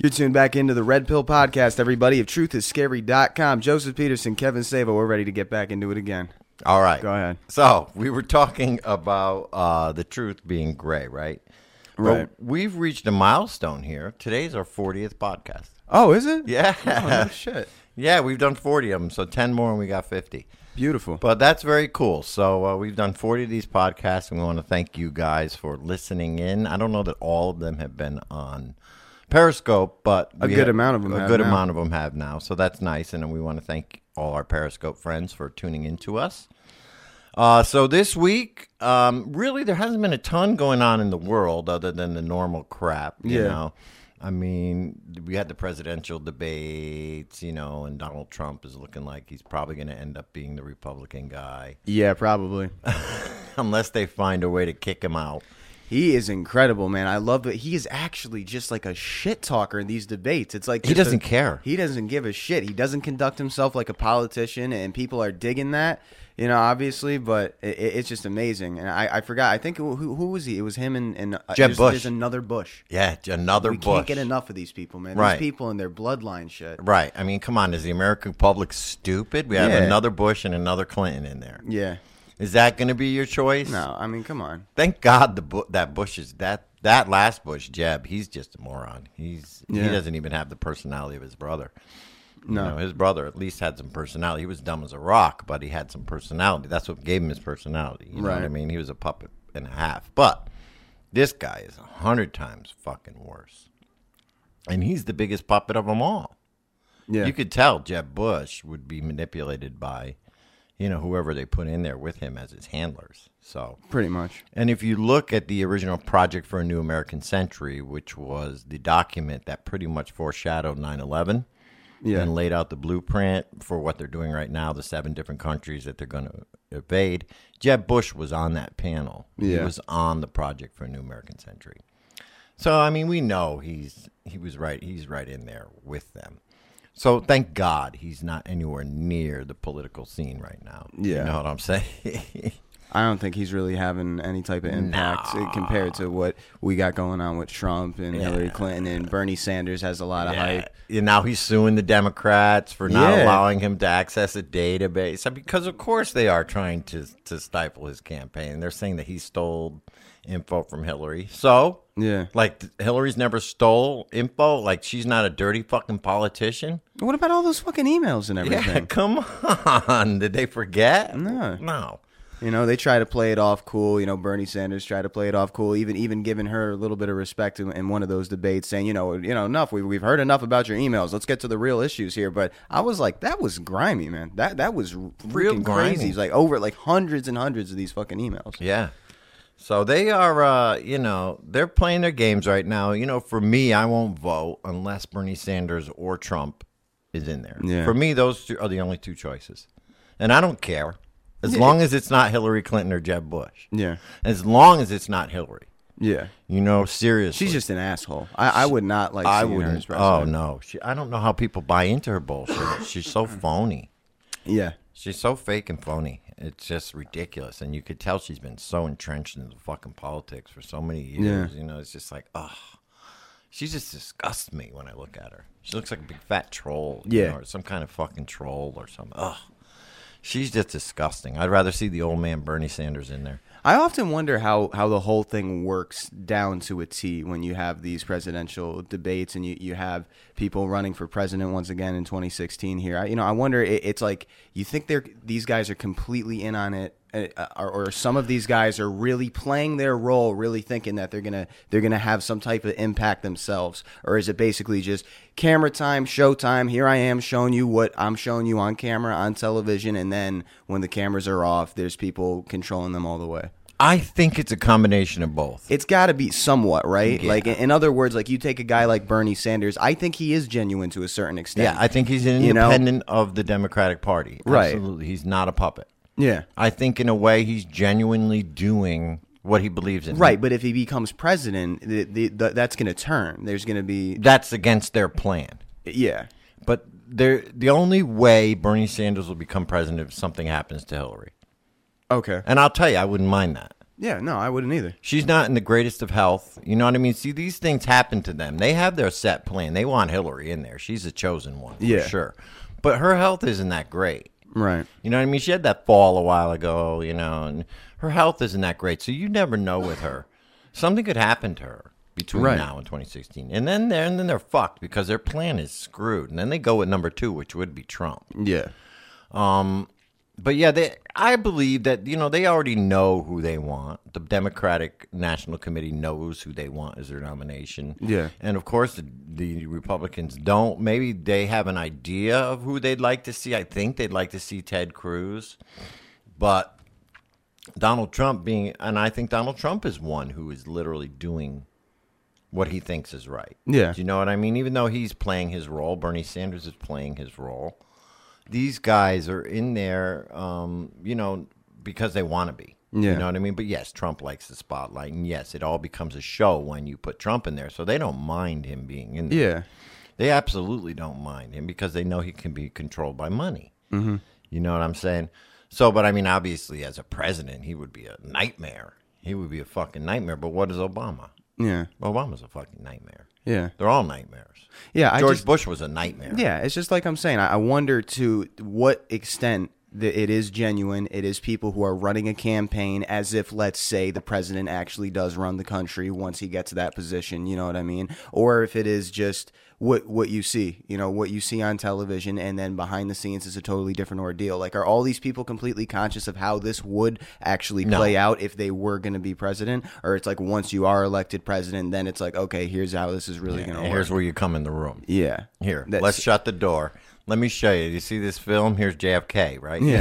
You're tuned back into the Red Pill Podcast, everybody, of TruthIsScary.com. Joseph Peterson, Kevin Savo, we're ready to get back into it again. All right. Go ahead. So, we were talking about the truth being gray, right? Right. Well, we've reached a milestone here. Today's our 40th podcast. Oh, is it? Yeah. Oh, no shit. Yeah, we've done 40 of them, so 10 more and we got 50. Beautiful. But that's very cool. So we've done 40 of these podcasts, and we want to thank you guys for listening in. I don't know that all of them have been on Periscope, but A good amount of them have now. So that's nice, and we want to thank all our Periscope friends for tuning in to us. So this week, really, there hasn't been a ton going on in the world other than the normal crap, you know. I mean, we had the presidential debates, and Donald Trump is looking like he's probably going to end up being the Republican guy. Yeah, probably. Unless they find a way to kick him out. He is incredible, man. I love that. He is actually just like a shit talker in these debates. It's like he doesn't care. He doesn't give a shit. He doesn't conduct himself like a politician, and people are digging that, obviously. But it's just amazing. And I forgot. I think who was he? It was him and Jeb Bush. There's another Bush. Yeah, another we Bush. We can't get enough of these people, man. Right. These people and their bloodline shit. Right. I mean, come on. Is the American public stupid? We have another Bush and another Clinton in there. Yeah. Is that going to be your choice? No, I mean, come on. Thank God that Bush is that last Bush, Jeb. He's just a moron. He doesn't even have the personality of his brother. No, his brother at least had some personality. He was dumb as a rock, but he had some personality. That's what gave him his personality. You know what I mean? He was a puppet and a half. But this guy is 100 times fucking worse, and he's the biggest puppet of them all. Yeah, you could tell Jeb Bush would be manipulated by whoever they put in there with him as his handlers. So pretty much. And if you look at the original Project for a New American Century, which was the document that pretty much foreshadowed 9/11 and laid out the blueprint for what they're doing right now, the 7 different countries that they're going to invade, Jeb Bush was on that panel. Yeah. He was on the Project for a New American Century. So, I mean, we know he was right. He's right in there with them. So thank God he's not anywhere near the political scene right now. Yeah. You know what I'm saying? I don't think he's really having any type of impact compared to what we got going on with Trump and Hillary Clinton, and Bernie Sanders has a lot of hype. And now he's suing the Democrats for not allowing him to access a database. Because, of course, they are trying to stifle his campaign. They're saying that he stole info from Hillary. So, like, Hillary's never stole info? Like, she's not a dirty fucking politician? What about all those fucking emails and everything? Yeah, come on. Did they forget? No. They try to play it off cool. Bernie Sanders tried to play it off cool, even giving her a little bit of respect in one of those debates, saying, enough. We've heard enough about your emails. Let's get to the real issues here. But I was like, that was grimy, man. That was real freaking grimy. crazy. It's like over hundreds and hundreds of these fucking emails. Yeah. So they are, they're playing their games right now. For me, I won't vote unless Bernie Sanders or Trump is in there. Yeah. For me, those two are the only two choices. And I don't care. As long as it's not Hillary Clinton or Jeb Bush. Yeah. As long as it's not Hillary. Yeah. Seriously. She's just an asshole. I would not like seeing her as president. Oh, no. I don't know how people buy into her bullshit. She's so phony. Yeah. She's so fake and phony. It's just ridiculous. And you could tell she's been so entrenched in the fucking politics for so many years. Yeah. It's just like, she just disgusts me when I look at her. She looks like a big fat troll. Or some kind of fucking troll or something. She's just disgusting. I'd rather see the old man Bernie Sanders in there. I often wonder how the whole thing works down to a T when you have these presidential debates and you have people running for president once again in 2016 here. I wonder, it's like, you think these guys are completely in on it, or some of these guys are really playing their role, really thinking that they're gonna have some type of impact themselves, or is it basically just camera time, show time? Here I am showing you what I'm showing you on camera, on television, and then when the cameras are off, there's people controlling them all the way. I think it's a combination of both. It's got to be somewhat, right? Yeah. Like, in other words, like, you take a guy like Bernie Sanders, I think he is genuine to a certain extent. Yeah, I think he's an independent of the Democratic Party. Right. Absolutely. He's not a puppet. Yeah. I think in a way he's genuinely doing what he believes in. Right, but if he becomes president, that's going to turn. There's going to be... That's against their plan. Yeah. But the only way Bernie Sanders will become president if something happens to Hillary. Okay. And I'll tell you, I wouldn't mind that. Yeah, no, I wouldn't either. She's not in the greatest of health. You know what I mean? See, these things happen to them. They have their set plan. They want Hillary in there. She's a chosen one, for sure. But her health isn't that great. Right. You know what I mean? She had that fall a while ago, and her health isn't that great. So you never know with her. Something could happen to her between now and 2016. And then they're fucked because their plan is screwed. And then they go with number 2, which would be Trump. Yeah. But yeah, I believe that, they already know who they want. The Democratic National Committee knows who they want as their nomination. Yeah. And of course, the Republicans don't. Maybe they have an idea of who they'd like to see. I think they'd like to see Ted Cruz. But Donald Trump and I think Donald Trump is one who is literally doing what he thinks is right. Yeah. Do you know what I mean? Even though he's playing his role, Bernie Sanders is playing his role. These guys are in there, because they want to be. Yeah. You know what I mean? But yes, Trump likes the spotlight. And yes, it all becomes a show when you put Trump in there. So they don't mind him being in there. Yeah. They absolutely don't mind him because they know he can be controlled by money. Mm-hmm. You know what I'm saying? So, but I mean, obviously, as a president, he would be a nightmare. He would be a fucking nightmare. But what is Obama? Yeah. Obama's a fucking nightmare. Yeah. They're all nightmares. Yeah. George Bush was a nightmare. Yeah. It's just like I'm saying. I wonder to what extent that it is genuine. It is people who are running a campaign as if, let's say, the president actually does run the country once he gets to that position. You know what I mean? Or if it is just what you see, what you see on television, and then behind the scenes is a totally different ordeal. Like, are all these people completely conscious of how this would actually play out if they were going to be president? Or it's like once you are elected president, then it's like, okay, here's how this is really going to work. Here's where you come in the room. Yeah. Here, let's shut the door. Let me show you. You see this film? Here's JFK, right? Yeah.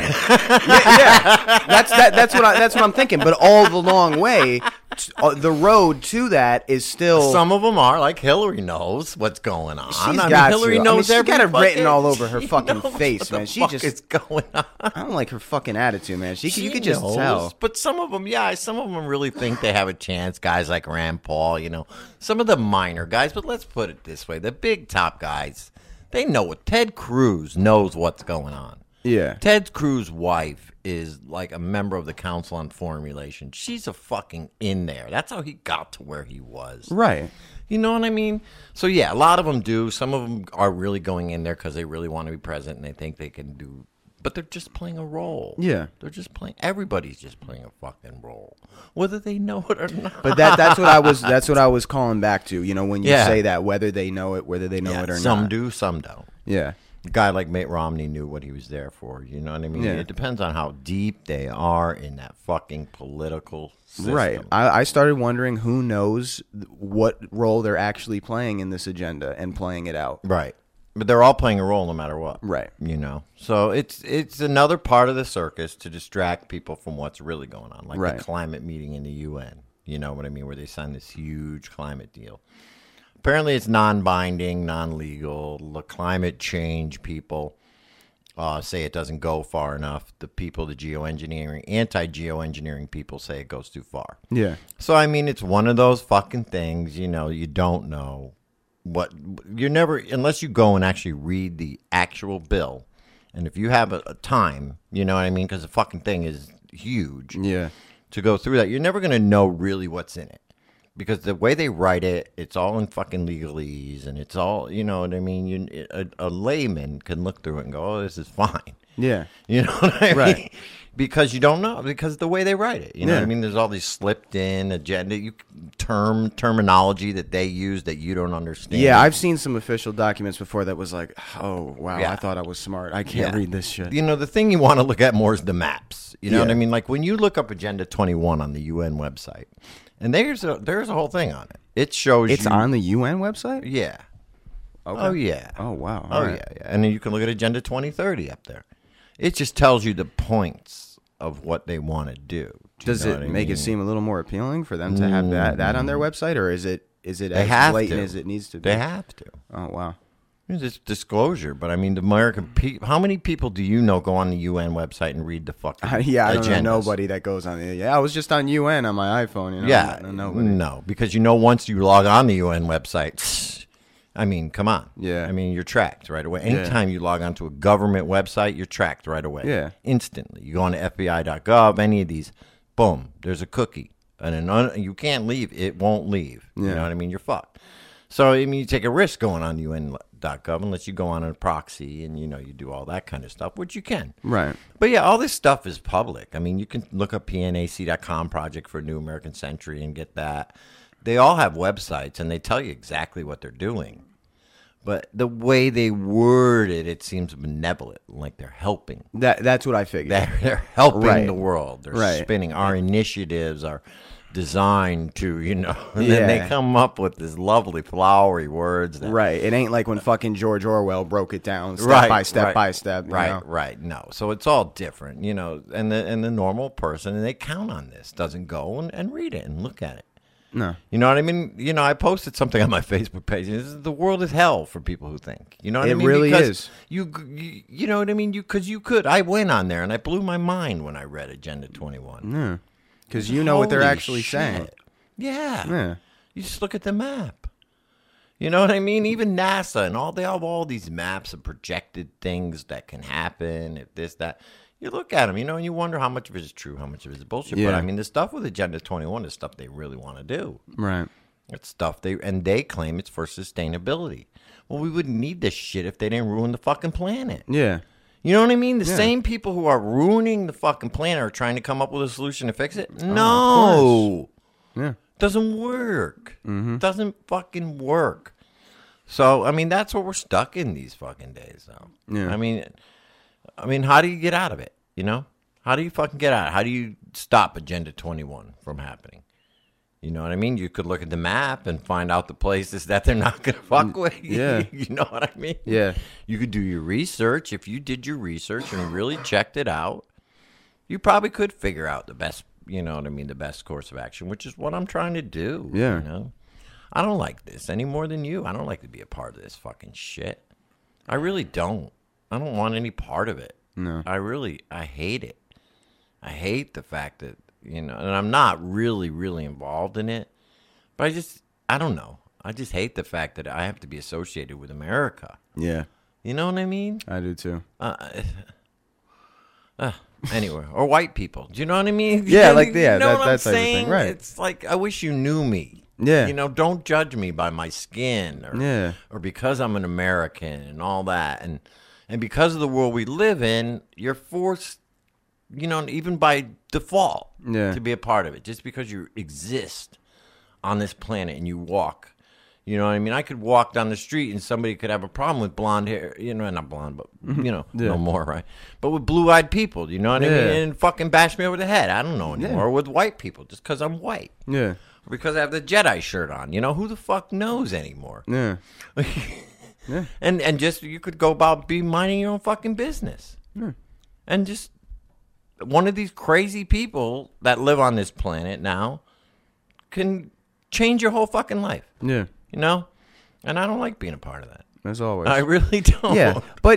yeah. That's what I'm thinking. But all the long way, the road to that is still. Some of them are like Hillary knows what's going on. Hillary knows she's got it written all over her fucking face, man. She just is going on. I don't like her fucking attitude, man. You could just tell. But some of them, some of them really think they have a chance. Guys like Rand Paul, some of the minor guys. But let's put it this way: the big top guys. They know what Ted Cruz knows what's going on. Yeah. Ted Cruz's wife is like a member of the Council on Foreign Relations. She's a fucking in there. That's how he got to where he was. Right. You know what I mean? So, yeah, a lot of them do. Some of them are really going in there because they really want to be president and they think they can do. But they're just playing a role. Yeah. They're just playing. Everybody's just playing a fucking role, whether they know it or not. But that's what I was calling back to. When you say that, whether they know it, whether they know it or not. Some do, some don't. Yeah. A guy like Mitt Romney knew what he was there for. You know what I mean? Yeah. It depends on how deep they are in that fucking political system. Right. I started wondering who knows what role they're actually playing in this agenda and playing it out. Right. But they're all playing a role no matter what. Right. So it's another part of the circus to distract people from what's really going on. Like the climate meeting in the UN. You know what I mean? Where they signed this huge climate deal. Apparently it's non-binding, non-legal. The climate change people say it doesn't go far enough. The people, the anti-geoengineering people say it goes too far. Yeah. So, I mean, it's one of those fucking things, you don't know. You're never, unless you go and actually read the actual bill, and if you have a time, you know what I mean, because the fucking thing is huge. Yeah. To go through that, you're never going to know really what's in it, because the way they write it, it's all in fucking legalese, and it's all, you know what I mean. A layman can look through it and go, "Oh, this is fine." Yeah. You know what I mean? Right. Because you don't know, because the way they write it. You know what I mean? There's all these slipped in agenda, terminology that they use that you don't understand. Yeah, I've seen some official documents before that was like, oh, wow, I thought I was smart. I can't read this shit. The thing you want to look at more is the maps. You know what I mean? Like when you look up Agenda 21 on the UN website, and there's a whole thing on it. It shows it's on the UN website? Yeah. Okay. Oh, yeah. Oh, wow. All right. Yeah. And then you can look at Agenda 2030 up there. It just tells you the points of what they want to do. Does it make it seem a little more appealing for them to have that on their website, or is it as blatant as it needs to be? They have to. Oh, wow. It's disclosure, but I mean, the American people. How many people do you know go on the UN website and read the fucking I don't know nobody that goes on the. Yeah, I was just on UN on my iPhone. No, because once you log on the UN website. I mean, come on. Yeah. I mean, you're tracked right away. Anytime you log on to a government website, you're tracked right away. Yeah. Instantly. You go on to FBI.gov, any of these, Boom, there's a cookie. And you can't leave. It won't leave. You know what I mean? You're fucked. So, I mean, you take a risk going on UN.gov unless you go on a proxy and, you do all that kind of stuff, which you can. Right. But, yeah, all this stuff is public. I mean, you can look up PNAC.com Project for a New American Century and get that. They all have websites, and they tell you exactly what they're doing. But the way they word it, it seems benevolent, like they're helping. That's what I figured. They're helping Right. the world. They're Right. spinning. Our initiatives are designed to, and then they come up with this lovely flowery words. Right. It ain't like when fucking George Orwell broke it down step Right, by step right, by step. you know? Right. No. So it's all different, and the normal person, and they count on this, doesn't go and read it and look at it. No. You know what I mean? I posted something on my Facebook page. The world is hell for people who think. You know what I mean? It really because is. You know what I mean? Because you could. I went on there, and I blew my mind when I read Agenda 21. Yeah. Because you know what they're Holy actually shit. saying. Yeah. Yeah. You just look at the map. You know what I mean? Even NASA and they have all these maps of projected things that can happen, if this, that. You look at them, and you wonder how much of it is true, how much of it is bullshit. Yeah. But, I mean, the stuff with Agenda 21 is stuff they really want to do. Right. It's stuff they claim it's for sustainability. Well, we wouldn't need this shit if they didn't ruin the fucking planet. Yeah. You know what I mean? The same people who are ruining the fucking planet are trying to come up with a solution to fix it. No. Yeah. Doesn't work. Doesn't fucking work. So, I mean, that's what we're stuck in these fucking days, though. Yeah. I mean, how do you get out of it? How do you fucking get out? How do you stop Agenda 21 from happening? You know what I mean? You could look at the map and find out the places that they're not going to fuck with. Yeah. You know what I mean? Yeah. You could do your research. If you did your research and really checked it out, you probably could figure out the best, the best course of action, which is what I'm trying to do. Yeah. I don't like this any more than you. I don't like to be a part of this fucking shit. I really don't. I don't want any part of it. No. I hate it. I hate the fact that, and I'm not really, really involved in it, but I don't know. I just hate the fact that I have to be associated with America. Yeah. You know what I mean? I do too. Anyway, or white people. Do you know what I mean? Yeah, like, You know what that's I'm everything, saying? right. It's like, I wish you knew me. Yeah. Don't judge me by my skin or because I'm an American and all that. And because of the world we live in, you're forced, even by default, to be a part of it. Just because you exist on this planet and you walk. You know what I mean? I could walk down the street and somebody could have a problem with blonde hair. Not blonde, but, no more, right? But with blue-eyed people, you know what I mean? And fucking bash me over the head. I don't know anymore. With white people, just because I'm white. Yeah. Because I have the Jedi shirt on. Who the fuck knows anymore? Yeah. Yeah. And just, you could go about be minding your own fucking business. Yeah. And just, one of these crazy people that live on this planet now can change your whole fucking life. Yeah. And I don't like being a part of that. As always. I really don't. Yeah, but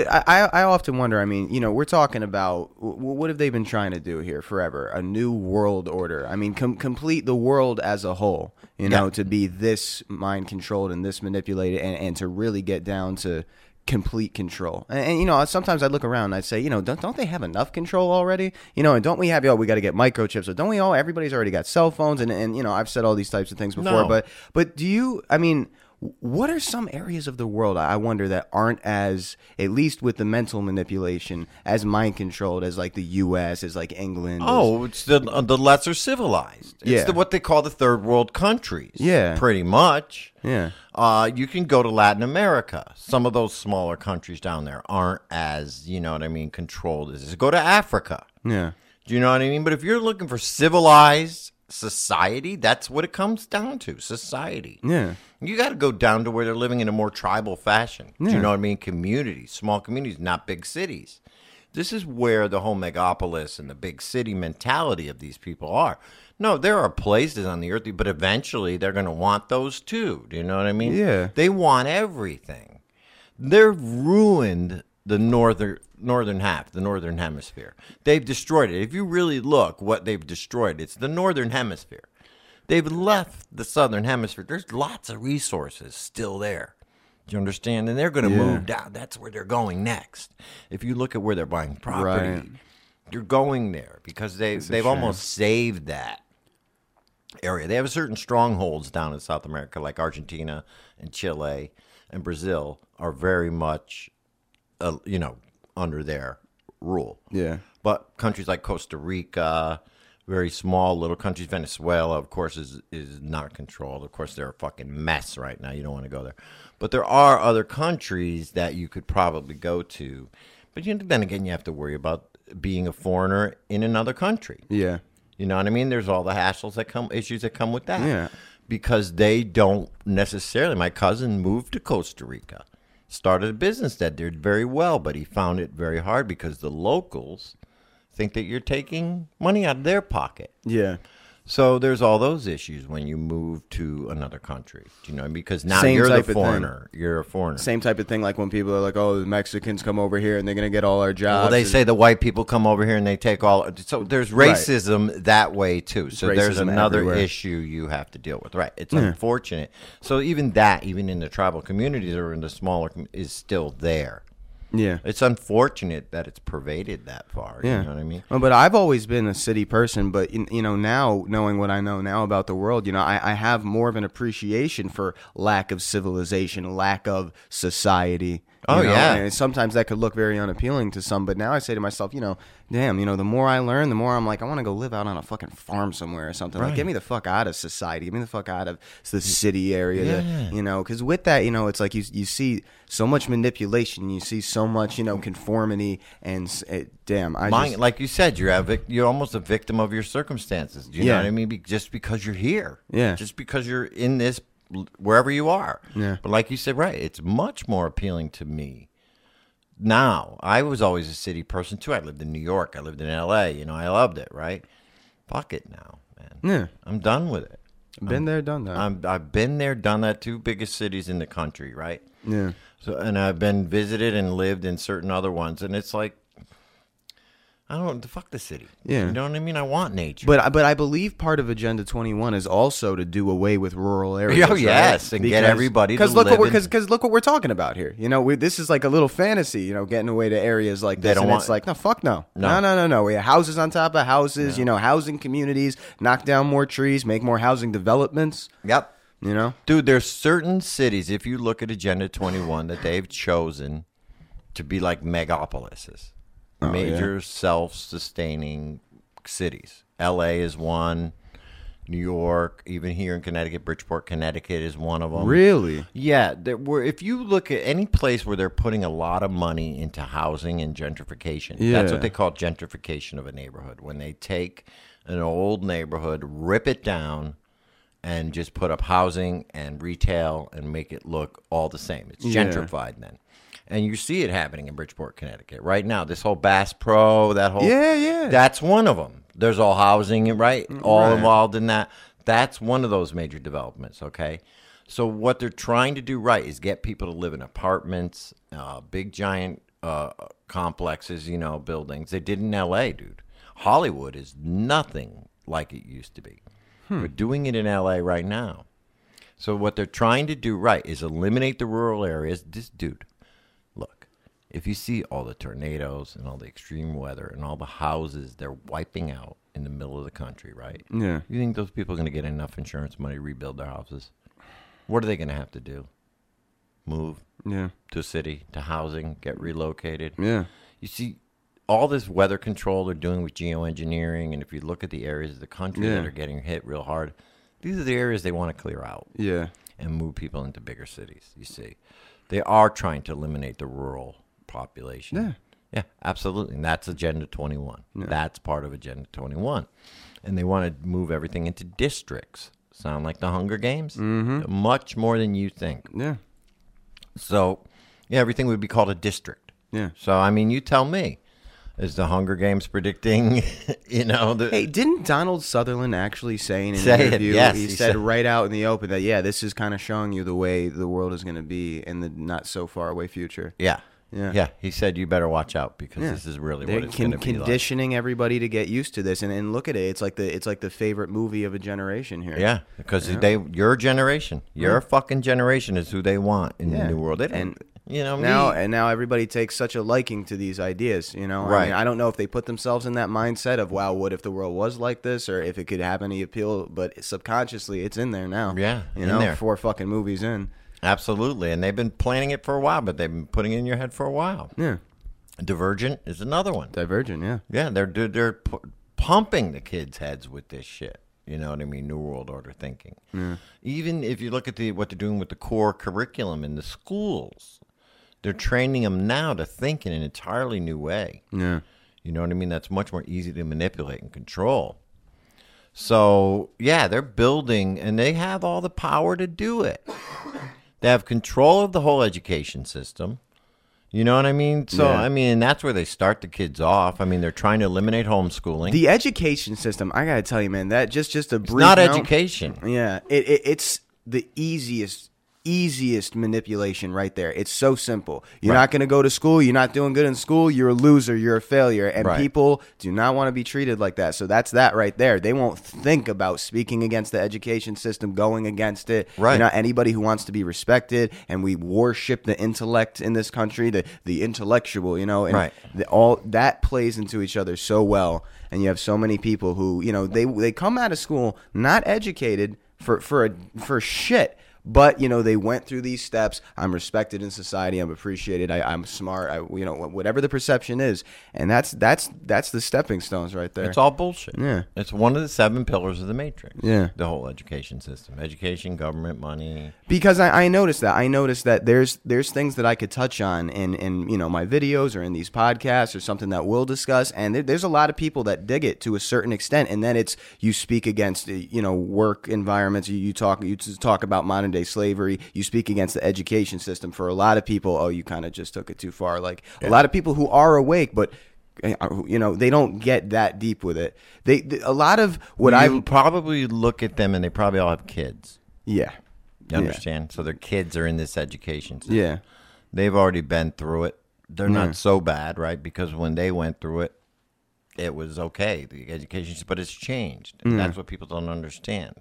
I often wonder. I mean, we're talking about what have they been trying to do here forever? A new world order. I mean, complete the world as a whole. To be this mind controlled and this manipulated, and to really get down to complete control. And sometimes I look around and I say, don't they have enough control already? And don't we have, we got to get microchips, or don't we all, everybody's already got cell phones, and I've said all these types of things before, No. but do you, I mean, what are some areas of the world, I wonder, that aren't as, at least with the mental manipulation, as mind controlled as like the U.S., as like England? It's the lesser civilized. It's what they call the third world countries. Yeah. Pretty much. Yeah. You can go to Latin America. Some of those smaller countries down there aren't as, controlled as this. Go to Africa. Yeah. Do you know what I mean? But if you're looking for civilized society, that's what it comes down to, society. Yeah. You got to go down to where they're living in a more tribal fashion. Do you know what I mean? Communities, small communities, not big cities. This is where the whole megapolis and the big city mentality of these people are. No, there are places on the earth, but eventually they're going to want those too. Do you know what I mean? Yeah. They want everything. They've ruined the northern half, the northern hemisphere. They've destroyed it. If you really look what they've destroyed, it's the northern hemisphere. They've left the southern hemisphere. There's lots of resources still there. Do you understand? And they're going to move down. That's where they're going next. If you look at where they're buying property, You're going there because they've almost saved that area. They have certain strongholds down in South America, like Argentina and Chile and Brazil, are very much, under their rule. Yeah. But countries like Costa Rica, very small little countries, Venezuela, of course, is not controlled. Of course, they're a fucking mess right now. You don't want to go there. But there are other countries that you could probably go to. But then again, you have to worry about being a foreigner in another country. Yeah. You know what I mean? There's all the issues that come with that. Yeah. Because they don't necessarily. My cousin moved to Costa Rica, started a business that did very well, but he found it very hard because the locals think that you're taking money out of their pocket. Yeah. So there's all those issues when you move to another country. Do you know? Because now Same you're type the of thing. foreigner. You're a foreigner. Same type of thing like when people are like, oh, the Mexicans come over here and they're going to get all our jobs. Well, they say the white people come over here and they take all. So there's racism that way too. So there's racism another everywhere. issue you have to deal with. Right. It's unfortunate. So even in the tribal communities or in the smaller, is still there. Yeah. It's unfortunate that it's pervaded that far. Yeah. You know what I mean? Well, but I've always been a city person, but now knowing what I know now about the world, I have more of an appreciation for lack of civilization, lack of society. Yeah. And sometimes that could look very unappealing to some, but now I say to myself, damn, the more I learn, the more I'm like, I want to go live out on a fucking farm somewhere or something. Right. Like, get me the fuck out of society. Get me the fuck out of the city area. Yeah. Because with that, it's like you see so much manipulation. You see so much, conformity. And like you said, you're almost a victim of your circumstances. Do you know what I mean? Just because you're here. Yeah. Just because you're in this, wherever you are. Yeah. But like you said, right, it's much more appealing to me. Now, I was always a city person too. I lived in New York. I lived in L.A. I loved it, right? Fuck it now, man. Yeah. I'm done with it. Been there, done that. I've been there, done that. 2 biggest cities in the country, right? Yeah. So, and I've been visited and lived in certain other ones, and it's like, I don't fuck the city. Yeah. You know what I mean? I want nature. But I believe part of Agenda 21 is also to do away with rural areas. Oh, yes, and get everybody to live because look what we're talking about here. This is like a little fantasy. Getting away to areas like this, it's like no, fuck no, no. We have houses on top of houses. Housing communities, knock down more trees, make more housing developments. Yep. Dude, there's certain cities, if you look at Agenda 21, that they've chosen to be like megapolises. Major self-sustaining cities. L.A. is one. New York, even here in Connecticut, Bridgeport, Connecticut is one of them. Really? Yeah. If you look at any place where they're putting a lot of money into housing and gentrification, that's what they call gentrification of a neighborhood. When they take an old neighborhood, rip it down, and just put up housing and retail and make it look all the same. It's gentrified then. And you see it happening in Bridgeport, Connecticut right now. This whole Bass Pro, that whole that's one of them. There's all housing, right? All involved in that. That's one of those major developments. Okay, so what they're trying to do right is get people to live in apartments, big giant complexes, buildings. They did in L.A., dude. Hollywood is nothing like it used to be. We're doing it in L.A. right now. So what they're trying to do right is eliminate the rural areas. Dude. Look, if you see all the tornadoes and all the extreme weather and all the houses they're wiping out in the middle of the country, right? Yeah. You think those people are going to get enough insurance money to rebuild their houses? What are they going to have to do? Move to a city, to housing, get relocated? Yeah. You see, all this weather control they're doing with geoengineering, and if you look at the areas of the country that are getting hit real hard, these are the areas they want to clear out. Yeah. And move people into bigger cities, you see. They are trying to eliminate the rural population. Yeah. Yeah, absolutely. And that's Agenda 21. Yeah. That's part of Agenda 21. And they want to move everything into districts. Sound like the Hunger Games? Mm-hmm. Much more than you think. Yeah. So, everything would be called a district. Yeah. So, you tell me. Is the Hunger Games predicting, Hey, didn't Donald Sutherland actually say in an Say it, interview, yes, he said right out in the open that, this is kind of showing you the way the world is going to be in the not so far away future. Yeah. Yeah. Yeah. He said, you better watch out because this is really what it's going to be conditioning everybody to get used to this. And look at it. It's like the favorite movie of a generation here. Yeah. Because your generation, your fucking generation is who they want in the new world. They don't, You know, now everybody takes such a liking to these ideas. You know, Right. I mean, I don't know if they put themselves in that mindset of, wow, what if the world was like this, or if it could have any appeal. But subconsciously, it's in there now. Yeah, you in know, there. 4 fucking movies in. Absolutely, and they've been planning it for a while, but they've been putting it in your head for a while. Yeah, Divergent is another one. Divergent. Yeah, Yeah, they're pumping the kids' heads with this shit. You know what I mean? New World Order thinking. Yeah. Even if you look at what they're doing with the core curriculum in the schools, they're training them now to think in an entirely new way. yeah. You know what I mean? That's much more easy to manipulate and control. So, yeah, they're building, and they have all the power to do it. They have control of the whole education system. You know what I mean? So, Yeah. I mean, that's where they start the kids off. I mean, they're trying to eliminate homeschooling. The education system, I gotta tell you, man, that just a brief It's not note- education. Yeah, it's the easiest manipulation right there. It's so simple. You're Right. not going to go to school. You're not doing good in school. You're a loser. You're a failure. And Right. people do not want to be treated like that. So that's that right there. They won't think about speaking against the education system, going against it. Right. You're not anybody who wants to be respected. And we worship the intellect in this country, the intellectual, you know, and Right. all that plays into each other so well. And you have so many people who, you know, they come out of school not educated for shit. But, you know, they went through these steps. I'm respected in society. I'm appreciated. I'm smart. You know, whatever the perception is. And that's the stepping stones right there. It's all bullshit. Yeah. It's one of the 7 pillars of the Matrix. Yeah. The whole education system. Education, government, money. Because I noticed that. I noticed that there's things that I could touch on in you know, my videos or in these podcasts or something that we'll discuss. And there's a lot of people that dig it to a certain extent. And then it's, you speak against, you know, work environments. You talk about modern day slavery. You speak against the education system. For a lot of people, oh, you kind of just took it too far. Like a lot of people who are awake, but you know, they don't get that deep with it. A lot of what I I would probably look at them and they probably all have kids. yeah. You understand? So their kids are in this education system. Yeah. They've already been through it. They're Yeah. not so bad, right? Because when they went through it, it was okay. The education, but it's changed. And that's what people don't understand.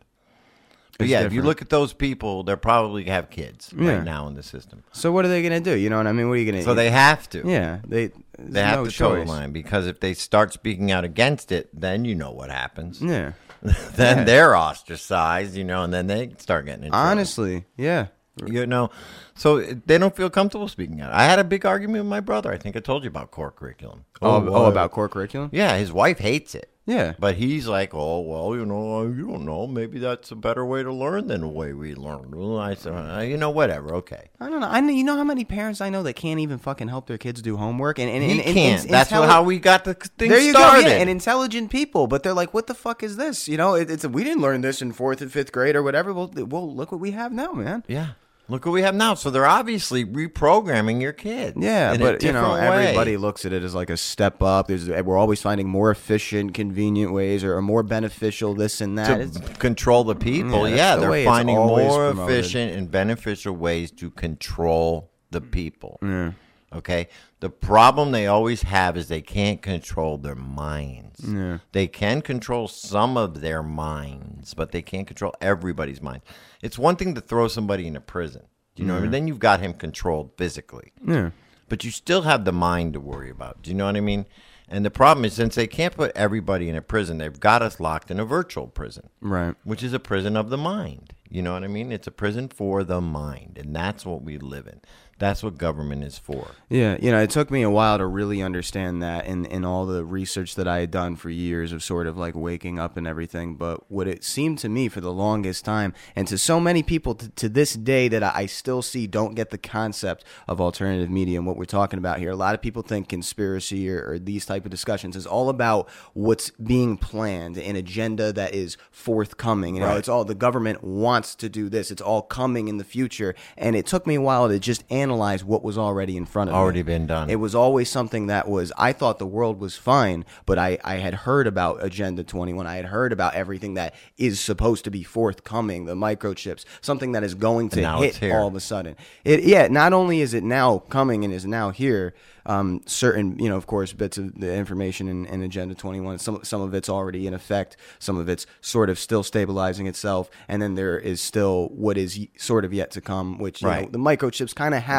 But It's yeah, if you different. look at those people, they probably have kids Yeah. right now in the system. So what are they going to do? You know what I mean? What are you going to So they have to. Yeah, they have no to toe the choice. line, because if they start speaking out against it, then you know what happens. Yeah. Then Yeah. they're ostracized, you know, and then they start getting in trouble. Honestly, yeah. You know, so they don't feel comfortable speaking out. I had a big argument with my brother. I think I told you about core curriculum. About core curriculum? Yeah, his wife hates it. Yeah. But he's like, oh, well, you know, you don't know. Maybe that's a better way to learn than the way we learn. Well, I said, you know, whatever, okay. I don't know. You know how many parents I know that can't even fucking help their kids do homework? And He can't. That's intelli- how we got the thing There you started. go. Yeah, and intelligent people, but they're like, "What the fuck is this?" You know, it's we didn't learn this in 4th and 5th grade or whatever. Well, look what we have now, man. Yeah. Look what we have now. So they're obviously reprogramming your kids. Yeah, in a but you know, different way. everybody looks at it as like a step up. We're always finding more efficient, convenient ways, or more beneficial this and that. to control the people. Yeah, Yeah, that's the way they're it's finding always more promoted. efficient and beneficial ways to control the people. Yeah. Okay? The problem they always have is they can't control their minds. Yeah. They can control some of their minds, but they can't control everybody's mind. It's one thing to throw somebody in a prison. You know what I mean? Then you've got him controlled physically. Yeah. But you still have the mind to worry about. Do you know what I mean? And the problem is, since they can't put everybody in a prison, they've got us locked in a virtual prison. Right. Which is a prison of the mind. You know what I mean? It's a prison for the mind. And that's what we live in. That's what government is for. Yeah, you know, it took me a while to really understand that in all the research that I had done for years of sort of like waking up and everything. But what it seemed to me for the longest time, and to so many people to this day that I still see don't get the concept of alternative media and what we're talking about here. A lot of people think conspiracy or these type of discussions is all about what's being planned, an agenda that is forthcoming. You know, Right. it's all the government wants to do this. It's all coming in the future. And it took me a while to just analyze what was already in front of me. Already been done. It was always something that was, I thought the world was fine, but I had heard about Agenda 21. I had heard about everything that is supposed to be forthcoming, the microchips, something that is going to now it's hit here. all of a sudden. Not only is it now coming and is now here, certain, you know, of course, bits of the information in Agenda 21, some of it's already in effect, some of it's sort of still stabilizing itself, and then there is still what is sort of yet to come, which, you Right. know, the microchips kind of have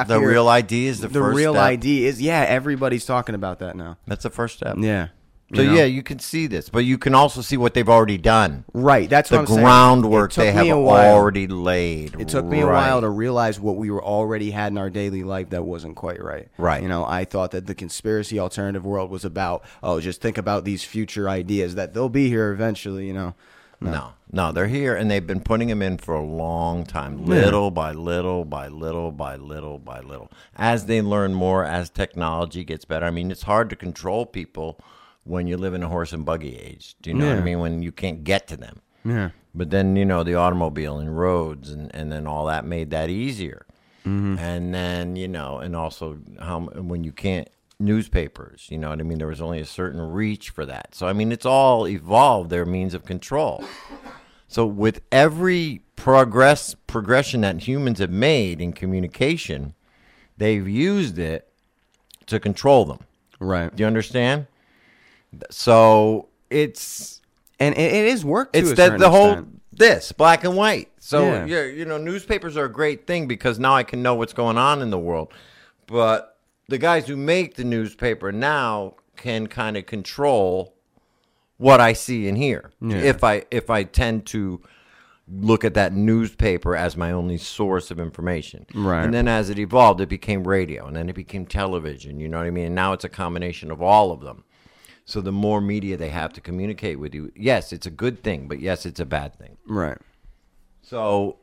half The year. real ID is the first real step. ID is, everybody's talking about that now. That's the first step. Yeah. So, You know? yeah, you can see this, but you can also see what they've already done. Right. That's The what I'm saying. groundwork It took they have me a while. already laid. It took me a while to realize what we were already had in our daily life that wasn't quite right. Right. You know, I thought that the conspiracy alternative world was about, just think about these future ideas, that they'll be here eventually, you know. No, they're here, and they've been putting them in for a long time, little by little by little by little by little. As they learn more, as technology gets better. I mean, it's hard to control people when you live in a horse and buggy age. Do you know what I mean? When you can't get to them. Yeah. But then, the automobile and roads and then all that made that easier. Mm-hmm. And then, and also when you can't, newspapers, you know what I mean? There was only a certain reach for that. So, I mean, it's all evolved their means of control. So with every progression that humans have made in communication, they've used it to control them. Right. Do you understand? So it's... And it is work to it's a certain the whole extent. this black and white. So Yeah. newspapers are a great thing because now I can know what's going on in the world. But the guys who make the newspaper now can kind of control what I see and hear. Yeah. If I tend to look at that newspaper as my only source of information. Right. And then as it evolved, it became radio, and then it became television. You know what I mean? And now it's a combination of all of them. So the more media they have to communicate with you, yes, it's a good thing, but yes, it's a bad thing. Right. So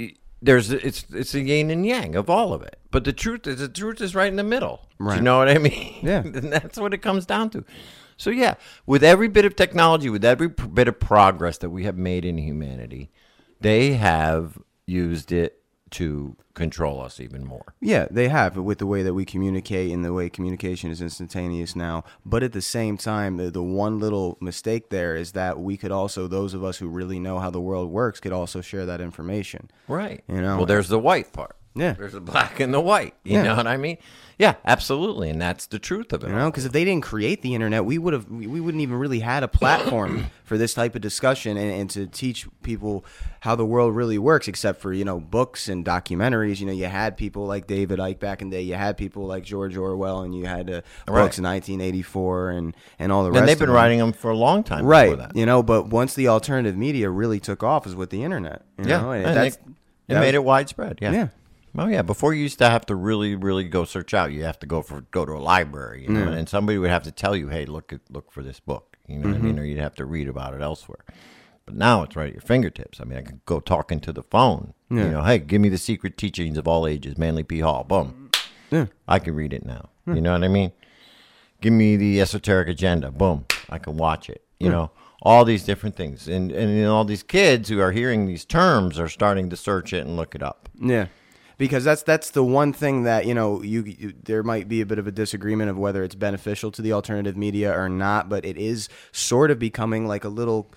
it's a yin and yang of all of it. But the truth is right in the middle. Right. Do you know what I mean? Yeah. And that's what it comes down to. So yeah, with every bit of technology, with every bit of progress that we have made in humanity, they have used it to control us even more. Yeah, they have, with the way that we communicate and the way communication is instantaneous now. But at the same time, the one little mistake there is that we could also, those of us who really know how the world works, could also share that information. Right. You know? Well, there's the white part. Yeah. There's the black and the white. You know what I mean? Yeah, absolutely. And that's the truth of it. You know, because if they didn't create the internet, we wouldn't even really had a platform for this type of discussion and to teach people how the world really works, except for, books and documentaries. You had people like David Icke back in the day. You had people like George Orwell, and you had books in 1984 and all the rest. And they've been of them. writing them for a long time. Right. Before that. But once the alternative media really took off is with the internet. You know? And it made it widespread. Yeah. Yeah. Oh yeah, before you used to have to really, really go search out. You have to go to a library, and somebody would have to tell you, "Hey, look for this book," you know what I mean, or you'd have to read about it elsewhere. But now it's right at your fingertips. I mean, I could go talking to the phone. Yeah. Hey, give me the secret teachings of all ages, Manly P. Hall. Boom, I can read it now. You know what I mean? Give me the esoteric agenda. Boom, I can watch it. You know. All these different things, and all these kids who are hearing these terms are starting to search it and look it up. Yeah. Because that's the one thing that, you there might be a bit of a disagreement of whether it's beneficial to the alternative media or not, but it is sort of becoming like a little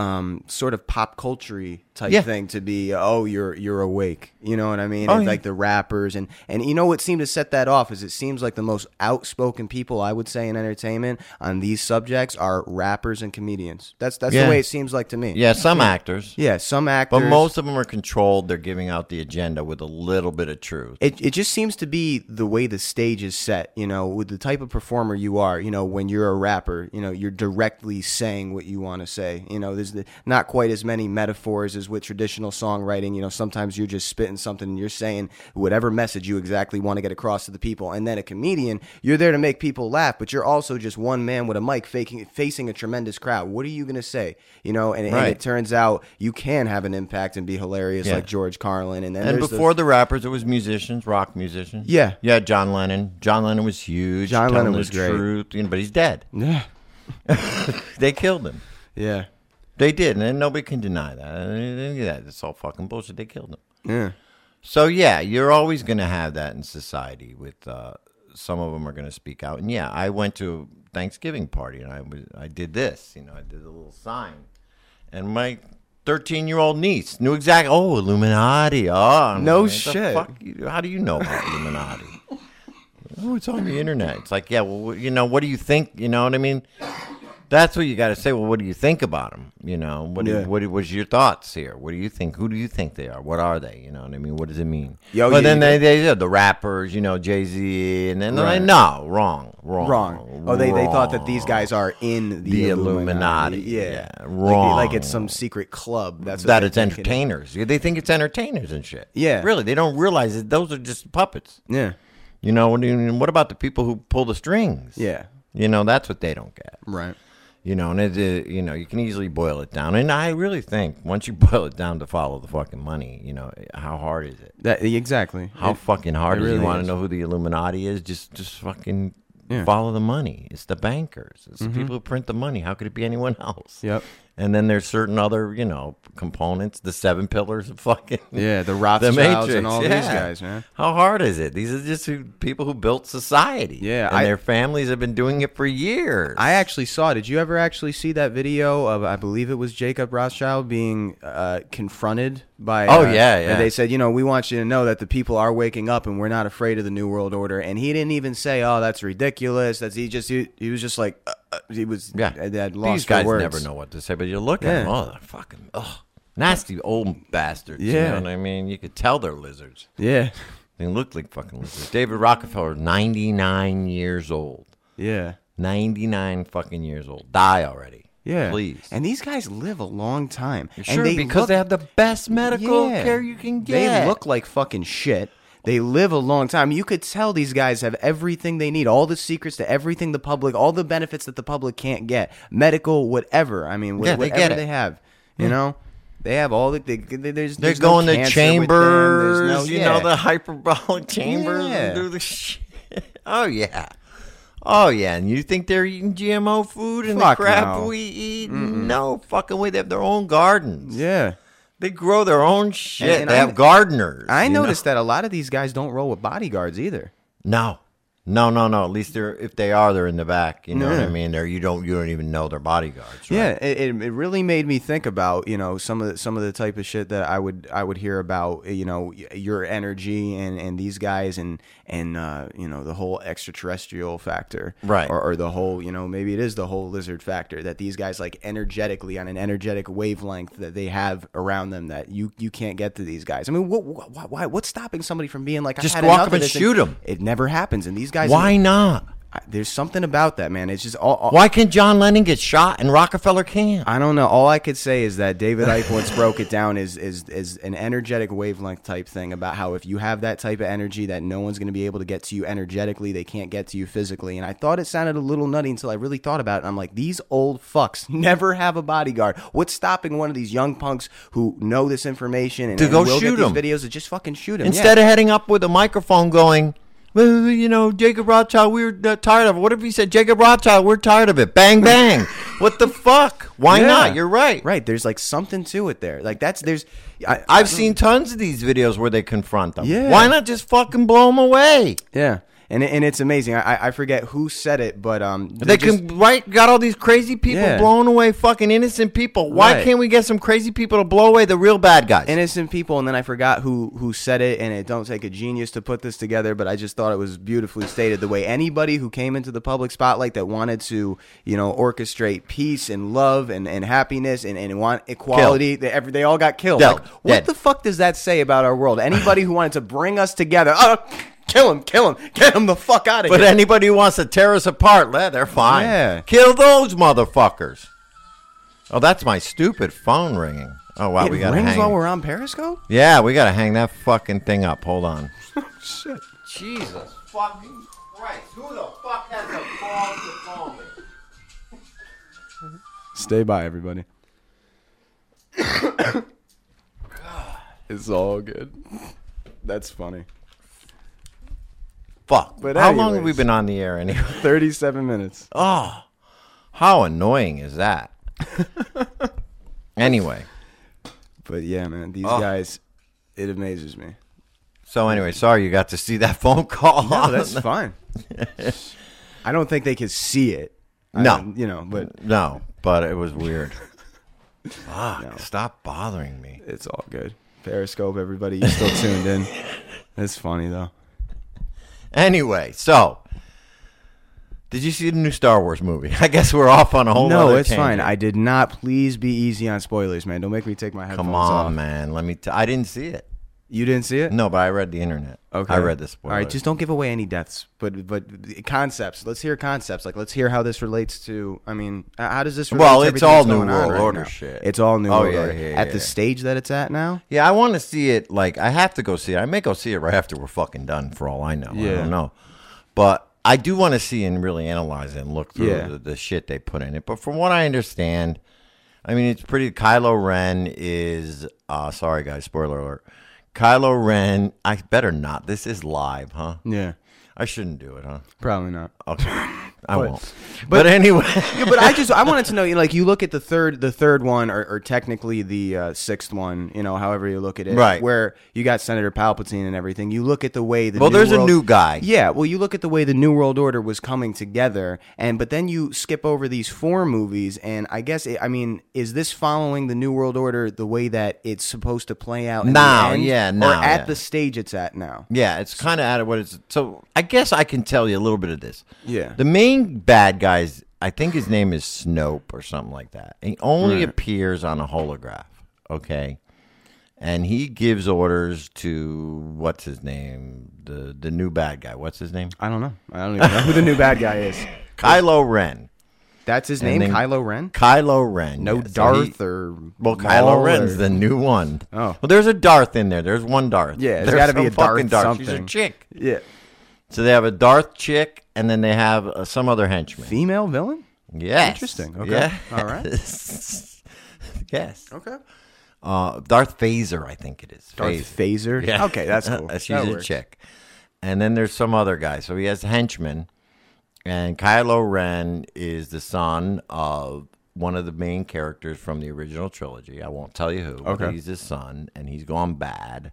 sort of pop culture-y type thing to be, you're awake. You know what I mean? It's like the rappers and what seemed to set that off is it seems like the most outspoken people, I would say, in entertainment on these subjects are rappers and comedians. That's the way it seems like to me. Yeah, some actors. Yeah, some actors. But most of them are controlled. They're giving out the agenda with a little bit of truth. It just seems to be the way the stage is set, with the type of performer you are, when you're a rapper, you're directly saying what you want to say. There's not quite as many metaphors as with traditional songwriting. Sometimes you're just spitting something and you're saying whatever message you exactly want to get across to the people. And then a comedian, you're there to make people laugh, but you're also just one man with a mic facing a tremendous crowd. What are you going to say? And it turns out you can have an impact and be hilarious like George Carlin. And before the rappers, it was musicians, rock musicians. Yeah. Yeah, John Lennon. John Lennon was huge. John Lennon was great. Truth, but he's dead. Yeah. They killed him. Yeah. They did, and nobody can deny that. It's all fucking bullshit. They killed him. Yeah. So, yeah, you're always going to have that in society with some of them are going to speak out. And, yeah, I went to a Thanksgiving party, and I did this. I did a little sign. And my 13-year-old niece knew exactly, Illuminati. Oh, no shit. How do you know about Illuminati? It's on the internet. It's like, yeah, well, what do you think? You know what I mean? That's what you got to say. Well, what do you think about them? You know, Yeah. what was your thoughts here? What do you think? Who do you think they are? What are they? You know what I mean? What does it mean? Yo, but yeah, then they the rappers, you know, Jay-Z, and then they're like, Right. no, wrong. Oh, they thought that these guys are in the Illuminati. Yeah, Wrong. Like it's some secret club. That's what That they're it's thinking. entertainers. They think it's entertainers and shit. Yeah. Really, they don't realize that those are just puppets. Yeah, You know, what about the people who pull the strings? yeah, You know, that's what they don't get. right. You know, and you know, you can easily boil it down. And I really think once you boil it down to follow the fucking money, you know, how hard is it? Exactly. How fucking hard it is it? really You want is. to know who the Illuminati is? Just fucking Yeah. follow the money. It's the bankers. It's the people who print the money. How could it be anyone else? Yep. And then there's certain other, you know, components, the 7 pillars of fucking Yeah, the the Rothschilds Matrix. and all Yeah. these guys, man. How hard is it? These are just people who built society. Yeah, and their families have been doing it for years. I actually saw. Did you ever actually see that video of? I believe it was Jacob Rothschild being confronted by. Oh, yeah, yeah. And they said, you know, we want you to know that the people are waking up and we're not afraid of the New World Order. And he didn't even say, "Oh, that's ridiculous." He was just like, he was. Yeah, they had lost these guys for words. never know what to say, but you look at Yeah. them, oh, they're fucking, nasty old bastards. Yeah. You know what I mean? You could tell they're lizards. Yeah, They look like fucking lizards. David Rockefeller, 99 years old. yeah, 99 fucking years old. Die already. yeah. Please. And these guys live a long time. Sure, and because they have the best medical Yeah. care you can get. They look like fucking shit. They live a long time. You could tell these guys have everything they need, all the secrets to everything the public, all the benefits that the public can't get, medical, whatever. I mean, Yeah, they whatever get it. they have, you know, they have all the. There's They're no going to cancer with them. chambers, There's no- you yeah. know, the hyperbolic chambers Yeah. and do the shit. Oh, yeah. Oh, yeah. And you think they're eating GMO food and Fuck the crap no. we eat? No fucking way. They have their own gardens. Yeah. They grow their own shit. And they have gardeners. I you know? noticed that a lot of these guys don't roll with bodyguards either. No. At least if they are, they're in the back. You know what I Yeah. mean? You don't even know they're bodyguards. Right? Yeah, it really made me think about, you know, some of the type of shit that I would hear about, you know, your energy and these guys and you know, the whole extraterrestrial factor, Right. or the whole, you know, maybe it is the whole lizard factor, that these guys like energetically on an energetic wavelength that they have around them that you can't get to these guys. I mean, what's stopping somebody from being like, Just I've had walk enough up of and this, shoot 'em. It never happens, and these guys. Why not? There's something about that, man. It's just all Why can't John Lennon get shot and Rockefeller can't? I don't know. All I could say is that David Icke once broke it down is an energetic wavelength type thing about how if you have that type of energy that no one's going to be able to get to you energetically, they can't get to you physically. And I thought it sounded a little nutty until I really thought about it. I'm like, these old fucks never have a bodyguard. What's stopping one of these young punks who know this information and To go will shoot get 'em. these videos to just fucking shoot him? Instead of heading up with a microphone going, well, you know, Jacob Rothschild, we're tired of it. What if he said, Jacob Rothschild, we're tired of it. Bang, bang. What the fuck? Why Yeah. not? You're right. Right. There's like something to it there. Like I've seen tons of these videos where they confront them. Yeah. Why not just fucking blow them away? Yeah. And it's amazing. I forget who said it, but They got all these crazy people Yeah. blowing away fucking innocent people. Why Right. can't we get some crazy people to blow away the real bad guys? innocent people, and then I forgot who said it, and it don't take a genius to put this together, but I just thought it was beautifully stated. The way anybody who came into the public spotlight that wanted to, you know, orchestrate peace and love and happiness and want equality, they all got killed. Dead. Like, what Dead. the fuck does that say about our world? Anybody who wanted to bring us together, kill him, get him the fuck out of But here. anybody who wants to tear us apart, they're fine. Yeah. Kill those motherfuckers. Oh, that's my stupid phone ringing. Oh, wow, we It got to rings hang while it. we're on Periscope? Yeah, we got to hang that fucking thing up. Hold on. Shit. Jesus fucking Christ. Who the fuck has the balls to phone me? Stay by, everybody. It's all good. That's funny. Fuck. But how long have anyways. we been on the air anyway? 37 minutes. Oh, how annoying is that? Anyway. But yeah, man, these Oh. guys, it amazes me. So anyway, sorry you got to see that phone call. No, that's fine. I don't think they could see it. No. You know, but No, but it was weird. Fuck, No. stop bothering me. it's all good. Periscope, everybody, you still tuned in. It's funny, though. Anyway, so Did you see the new Star Wars movie? I guess we're off on a whole No, other it's fine. tangent. I did not. Please be easy on spoilers, man. Don't make me take my headphones Come off. on, man. Let me. I didn't see it. You didn't see it? No, but I read the internet. Okay. I read the spoilers. All right, just don't give away any deaths, but concepts. Let's hear concepts. Like, let's hear how this relates to. I mean, how does this relate Well, to it's everything all that's New going on World right Order now? shit. It's all New Oh, World yeah, Order. yeah, At yeah. the stage that it's at now? Yeah, I want to see it. Like, I have to go see it. I may go see it right after we're fucking done, for all I know. I Yeah. don't know. But I do want to see and really analyze it and look through Yeah. the shit they put in it. But from what I understand, I mean, it's pretty. Kylo Ren is. Sorry, guys, spoiler alert. Kylo Ren. I better not. This is live, huh? Yeah, I shouldn't do it, huh? probably not. Okay, I won't. But anyway, Yeah, but I wanted to know, like, you look at the third one, or technically the sixth one, however you look at it, Right. where you got Senator Palpatine and everything. You look at the way the there's a new guy. Yeah, well, you look at the way the New World Order was coming together, but then you skip over these 4 movies, and I guess is this following the New World Order the way that it's supposed to play out Now, the end, yeah, or now, at yeah. the stage it's at now? Yeah, it's kind of out of what it's. So I guess I can tell you a little bit of this. Yeah. The main bad guys, I think his name is Snope or something like that. He only Right. appears on a holograph, okay? And he gives orders to, what's his name? The new bad guy. What's his name? I don't know. I don't even know who the new bad guy is. Kylo Ren. That's his And name, then- Kylo Ren? Kylo Ren. No yeah. So Darth or Well, Maul Kylo Ren's or- the new one. Oh. Well, there's a Darth in there. There's one Darth. Yeah, there's There's gotta be some a Darth fucking Darth. She's a something. chick. Yeah. So they have a Darth chick, and then they have some other henchman. Female villain? Yes. Interesting. Okay. Yeah. All right. Yes. Okay. Darth Phaser, I think it is. Darth Phaser? Yeah. Okay, that's cool. She's That a works. chick. And then there's some other guy. So he has henchmen. And Kylo Ren is the son of one of the main characters from the original trilogy. I won't tell you who. But Okay. he's his son, and he's gone bad.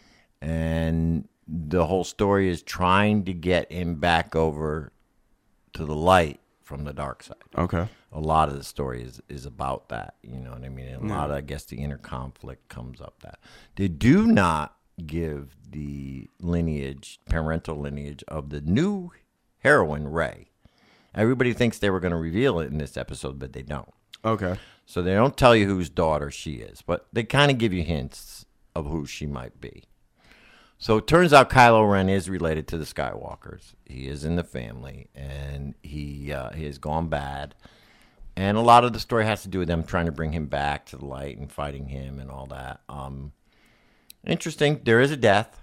And the whole story is trying to get him back over to the light from the dark side. Okay. A lot of the story is about that. You know what I mean? And a lot of, I guess, the inner conflict comes up that. They do not give the parental lineage of the new heroine, Rey. Everybody thinks they were going to reveal it in this episode, but they don't. Okay. So they don't tell you whose daughter she is, but they kind of give you hints of who she might be. So it turns out Kylo Ren is related to the Skywalkers. He is in the family, and he has gone bad. And a lot of the story has to do with them trying to bring him back to the light and fighting him and all that. Interesting. There is a death.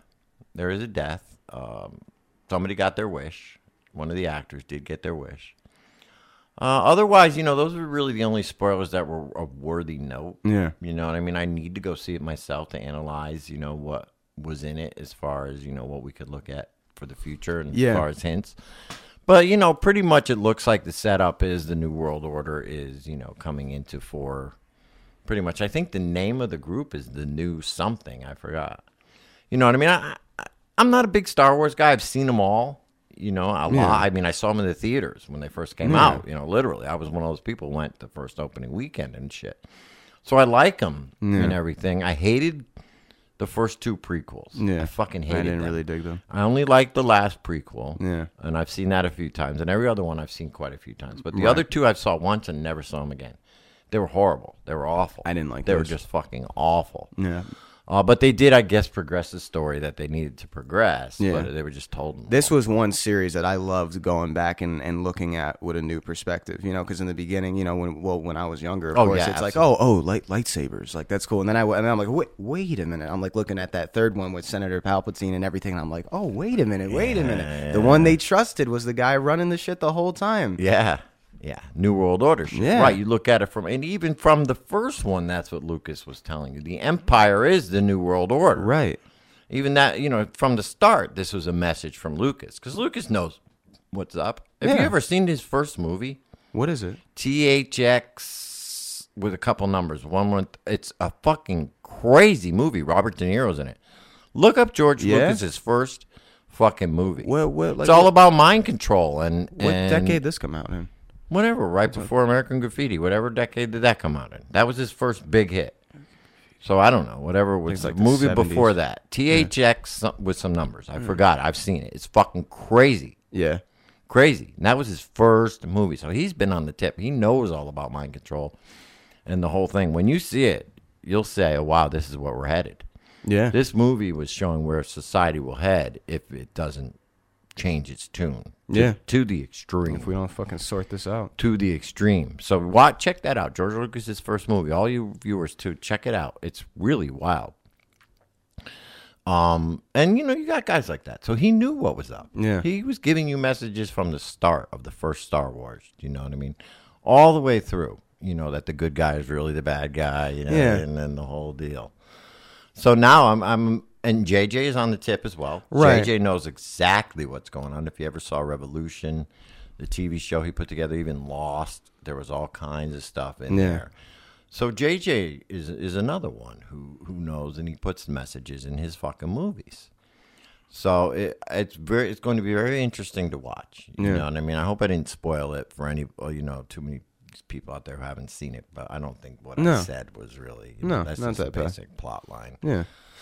Somebody got their wish. One of the actors did get their wish. Otherwise, those were really the only spoilers that were of worthy note. Yeah. You know what I mean? I need to go see it myself to analyze, what was in it as far as, what we could look at for the future and Yeah. as far as hints. But, pretty much it looks like the setup is the New World Order is, coming into for pretty much. I think the name of the group is the New Something. I forgot. You know what I mean? I'm not a big Star Wars guy. I've seen them all. A lot. I mean, I saw them in the theaters when they first came out. Literally, I was one of those people who went the first opening weekend and shit. So I like them and everything. I hated the first 2 prequels. Yeah. I fucking hated them. I didn't really dig them. I only liked the last prequel. Yeah. And I've seen that a few times. And every other one I've seen quite a few times. But the Right. other 2 I saw once and never saw them again. They were horrible. They were awful. I didn't like They were those. just fucking awful. Yeah. But they did, I guess, progress the story that they needed to progress. Yeah. But they were just told. This was one series that I loved going back and looking at with a new perspective, because in the beginning, when I was younger, of course, yeah, it's absolutely. like, lightsabers, like, that's cool. And then I'm like, wait a minute. I'm like looking at that third one with Senator Palpatine and everything. And I'm like, oh, wait a minute. The one they trusted was the guy running the shit the whole time. Yeah. Yeah. New World Order shit. Yeah. Right. You look at it and even from the first one, that's what Lucas was telling you. The Empire is the New World Order. Right. Even that, from the start, this was a message from Lucas. Because Lucas knows what's up. Have you Yeah. ever seen his first movie? What is it? THX with a couple numbers. It's a fucking crazy movie. Robert De Niro's in it. Look up George Yeah? Lucas's first fucking movie. What it's all about mind control and What decade this come out in? whatever, right before American Graffiti. Whatever decade did that come out in? That was his first big hit. So I don't know. Whatever was It's the like the movie 70s. before that. THX with some numbers. I forgot. I've seen it. It's fucking crazy. Yeah. Crazy. And that was his first movie. So he's been on the tip. He knows all about mind control and the whole thing. When you see it, you'll say, oh, wow, this is where we're headed. Yeah. This movie was showing where society will head if it doesn't change its tune. To the extreme. If we don't fucking sort this out. To the extreme. So check that out. George Lucas's first movie. All you viewers too, check it out. It's really wild. And you got guys like that. So he knew what was up. Yeah. He was giving you messages from the start of the first Star Wars. You know what I mean? All the way through. That the good guy is really the bad guy. And then the whole deal. So now and JJ is on the tip as well. Right. JJ knows exactly what's going on. If you ever saw Revolution, the TV show he put together, even Lost, there was all kinds of stuff in there. So JJ is another one who knows, and he puts messages in his fucking movies. So it's going to be very interesting to watch. You know what I mean? I hope I didn't spoil it for too many people out there who haven't seen it, but I don't think what I said was really that's not just that a bad. basic plot line. Yeah.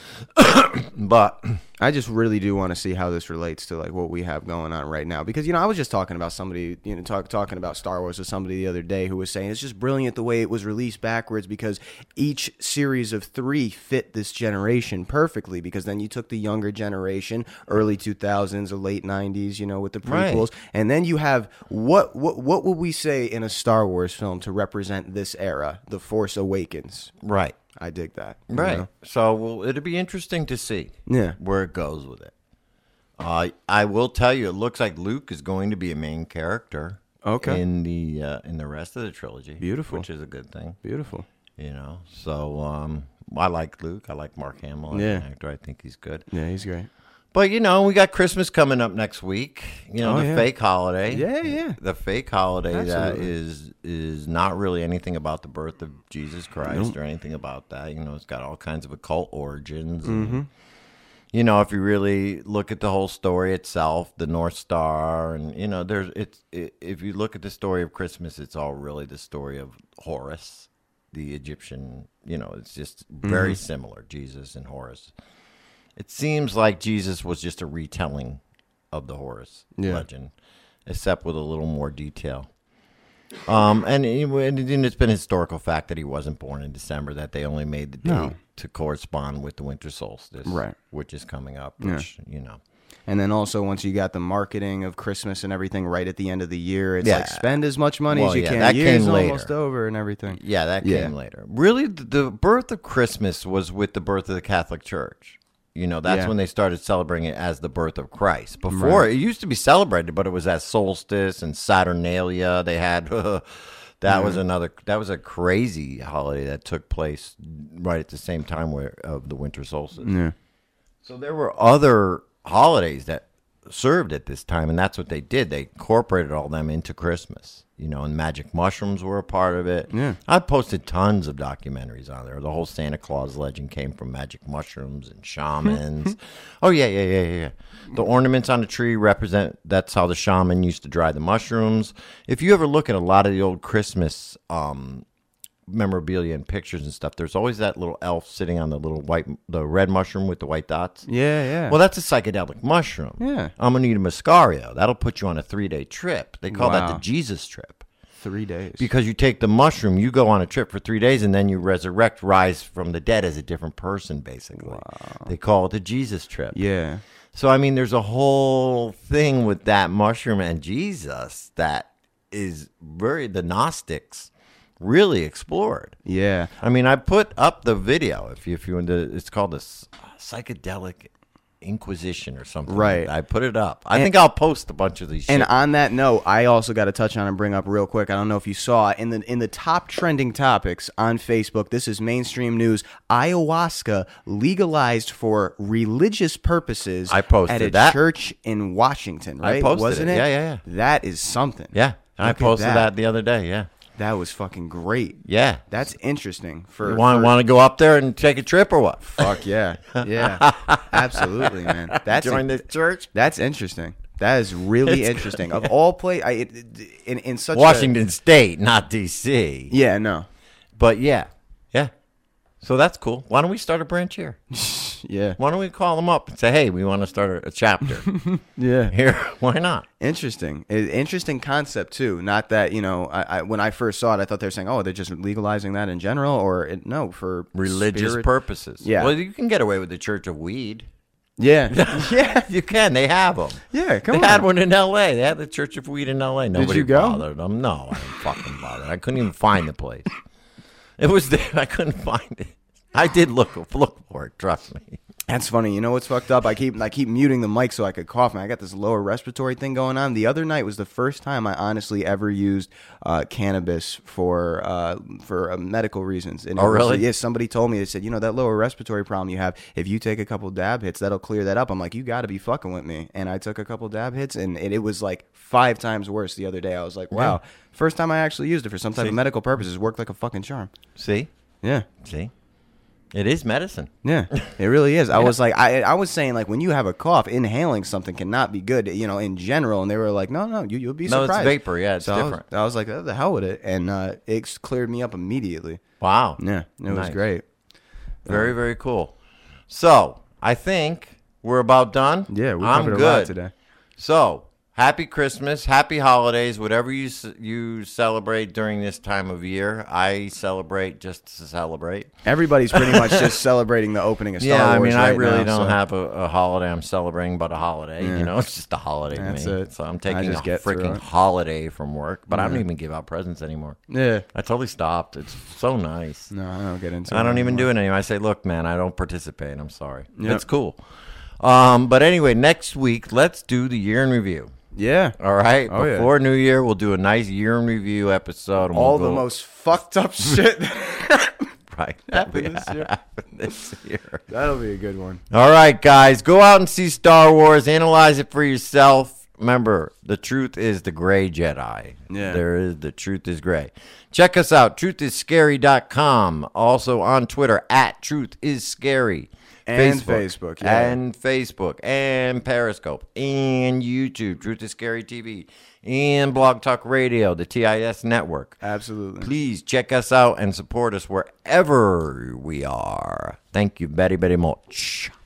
But I just really do want to see how this relates to like what we have going on right now, because I was just talking about somebody talking about Star Wars with somebody the other day who was saying it's just brilliant the way it was released backwards, because each series of 3 fit this generation perfectly, because then you took the younger generation, early 2000s or late 90s, with the prequels, and then you have what would we say in a Star Wars film to represent this era, The Force Awakens. right. I dig that. Right. So it'll be interesting to see where it goes with it. I will tell you, it looks like Luke is going to be a main character. Okay. In the rest of the trilogy. Beautiful. Which is a good thing. Beautiful. So I like Luke. I like Mark Hamill as an actor. I think he's good. Yeah, he's great. But we got Christmas coming up next week. Fake holiday. Yeah. The fake holiday Absolutely. that is not really anything about the birth of Jesus Christ or anything about that. It's got all kinds of occult origins. And, if you really look at the whole story itself, the North Star, and if you look at the story of Christmas, it's all really the story of Horus, the Egyptian. It's just very similar, Jesus and Horus. It seems like Jesus was just a retelling of the Horus legend, except with a little more detail. And it's been a historical fact that he wasn't born in December, that they only made the date to correspond with the winter solstice, Right. which is coming up, which, And then also, once you got the marketing of Christmas and everything right at the end of the year, it's like spend as much money as you can. That Year's came later. almost over and everything. Yeah, that came later. Really, the birth of Christmas was with the birth of the Catholic Church. That's when they started celebrating it as the birth of Christ. Before, it used to be celebrated, but it was as solstice and Saturnalia. They had that was a crazy holiday that took place right at the same time of the winter solstice. Yeah. So there were other holidays that served at this time, and that's what they did. They incorporated all them into Christmas, and magic mushrooms were a part of it. Yeah. I posted tons of documentaries on there. The whole Santa Claus legend came from magic mushrooms and shamans. Oh, yeah. The ornaments on the tree that's how the shaman used to dry the mushrooms. If you ever look at a lot of the old Christmas memorabilia and pictures and stuff, there's always that little elf sitting on the red mushroom with the white dots. Yeah. Well, that's a psychedelic mushroom. Yeah. Amanita muscaria. That'll put you on a 3-day trip. They call that Wow. the Jesus trip. 3 days. Because you take the mushroom, you go on a trip for 3 days, and then you rise from the dead as a different person, basically. Wow. They call it the Jesus trip. Yeah. So, there's a whole thing with that mushroom and Jesus that is the Gnostics really explored. Yeah. I put up the video. If you want to, it's called the Psychedelic Inquisition or something. Right. I put it up. I think I'll post a bunch of these. And shit. on that note, I also got to touch on and bring up real quick. I don't know if you saw in the top trending topics on Facebook. This is mainstream news. Ayahuasca legalized for religious purposes. I posted at a that. church in Washington. Right? I posted Wasn't it? Yeah. That is something. Yeah. I Look at posted that the other day. Yeah. That was fucking great. Yeah. That's interesting. You want to go up there and take a trip or what? Fuck yeah. Yeah. Absolutely, man. Join this church? That's interesting. That is really interesting. Of all in such Washington State, not D.C. Yeah, no. But yeah. So that's cool. Why don't we start a branch here? Yeah. Why don't we call them up and say, hey, we want to start a chapter? Yeah. Here, why not? Interesting. Interesting concept, too. Not that, I when I first saw it, I thought they were saying, oh, they're just legalizing that in general, or no, for Religious spirit- purposes. Yeah. Well, you can get away with the Church of Weed. Yeah. Yeah. You can. They have them. Yeah, come They on. had one in L.A. They had the Church of Weed in L.A. Nobody you go? bothered them. No, I didn't fucking bother. I couldn't even find the place. It was there. I couldn't find it. I did look for it. Trust me. That's funny. You know what's fucked up? I keep muting the mic so I could cough. Man, I got this lower respiratory thing going on. The other night was the first time I honestly ever used cannabis for medical reasons. And it Oh, was- really? Yeah, somebody told me. They said, that lower respiratory problem you have, if you take a couple dab hits, that'll clear that up. I'm like, you got to be fucking with me. And I took a couple dab hits, and it was like 5 times worse the other day. I was like, wow. First time I actually used it for some type of medical purposes. Worked like a fucking charm. See? Yeah. See? It is medicine. Yeah, it really is. I was like, I was saying, like, when you have a cough, inhaling something cannot be good, in general. And they were like, no, you'll be surprised. No, it's vapor. Yeah, it's different. I was like, oh, the hell with it. And it cleared me up immediately. Wow. Yeah, it was Nice. great. Very, very cool. So, I think we're about done. Yeah, we I'm covered good. a lot today. So, happy Christmas, happy holidays, whatever you celebrate during this time of year. I celebrate just to celebrate. Everybody's pretty much just celebrating the opening of Star Yeah, I Wars mean, I right really now, don't so- have a holiday I'm celebrating but a holiday. Yeah. It's just a holiday That's to me. it. So I'm I taking a just get through freaking it. holiday from work, but I don't even give out presents anymore. Yeah. I totally stopped. It's so nice. No, I don't get into it. I don't even anymore. do it anymore. I say, look, man, I don't participate. I'm sorry. Yep. It's cool. But anyway, next week, let's do the year in review. Yeah. All right? Oh, yeah. Before New Year, we'll do a nice year in review episode. And All we'll the go- most fucked up shit. right. happened this year. happened this year. That'll be a good one. All right, guys, go out and see Star Wars. Analyze it for yourself. Remember, the truth is the gray Jedi. Yeah. The truth is gray. Check us out, truthisscary.com. Also on Twitter, @truthisscary. And Facebook, yeah. And Facebook, and Periscope, and YouTube, Truth is Scary TV, and Blog Talk Radio, the TIS network. Absolutely. Please check us out and support us wherever we are. Thank you very, very much.